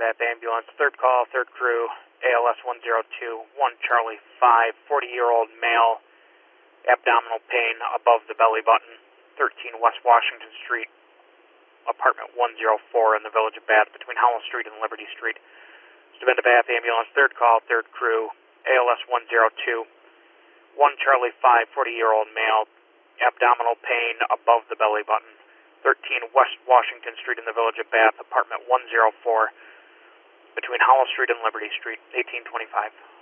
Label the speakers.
Speaker 1: Bath ambulance, third call, third crew, ALS 102, 1 Charlie 5, 40-year-old male, abdominal pain above the belly button, 13 West Washington Street, apartment 104 in the village of Bath, between Howell Street and Liberty Street. Been to Bath ambulance, third call, third crew, ALS 102, 1 Charlie 5, 40-year-old male, abdominal pain above the belly button, 13 West Washington Street in the village of Bath, apartment 104, between Howell Street and Liberty Street, 1825.